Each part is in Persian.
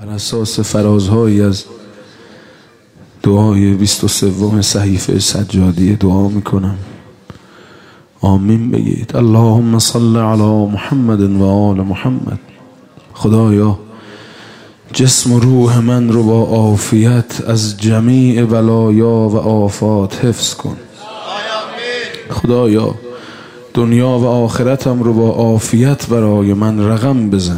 بر اساس فرازهایی از دعای 23 صحیفه سجادی دعا میکنم. آمین بگید. اللهم صل علی محمد و آل محمد. خدایا جسم و روح من رو با عافیت از جمیع بلایا و آفات حفظ کن. خدایا دنیا و آخرتم رو با عافیت برای من رقم بزن.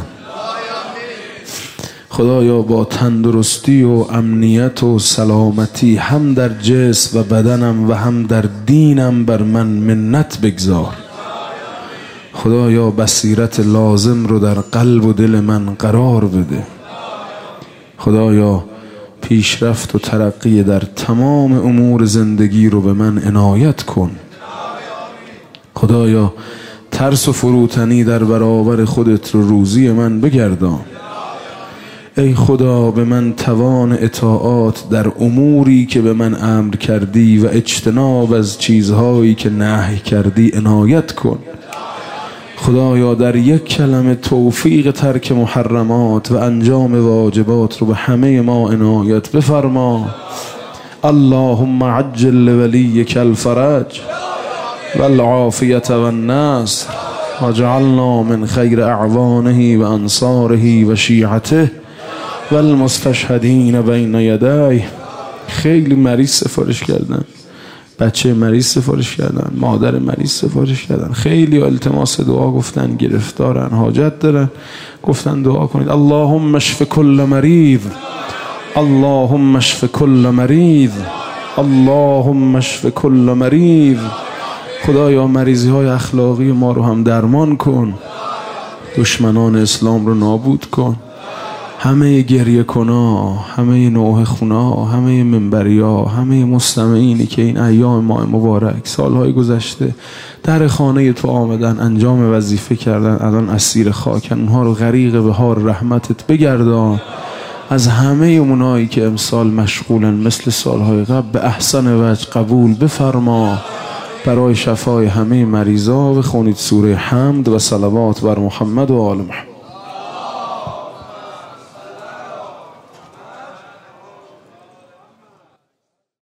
خدایا با تندرستی و امنیت و سلامتی هم در جسم و بدنم و هم در دینم بر من منت بگذار. خدایا بصیرت لازم رو در قلب و دل من قرار بده. خدایا پیشرفت و ترقی در تمام امور زندگی رو به من عنایت کن. خدایا ترس و فروتنی در برابر خودت رو روزی من بگردان. ای خدا به من توان اطاعات در اموری که به من امر کردی و اجتناب از چیزهایی که نهی کردی عنایت کن. خدایا در یک کلمه توفیق ترک محرمات و انجام واجبات رو به همه ما عنایت بفرما. اللهم عجل لولیک الفرج والعافیة والنصر واجعلنا من خیر اعوانه و انصاره و شیعته و المستشهدین بین یدیه. خیلی مریض سفارش کردن، بچه مریض سفارش کردن، مادر مریض سفارش کردن، خیلی التماس دعا گفتن، گرفتارن، حاجت دارن، گفتن دعا کنید. اللهم اشف کل مریض، اللهم اشف کل مریض، اللهم اشف کل مریض. خدایا مریضی های اخلاقی ما رو هم درمان کن، دشمنان اسلام رو نابود کن. همه گریه کنا، همه نوح خونا، همه منبریا، همه مستمعینی که این ایام ماه مبارک سالهای گذشته در خانه تو آمدن، انجام وظیفه کردن، الان اسیر خاکن، اونها رو غریق بهار رحمتت بگردان. از همه اونایی که امسال مشغولن مثل سالهای قبل به احسن وجه قبول بفرما. برای شفای همه مریضا بخونید سوره حمد و صلوات بر محمد و آل محمد.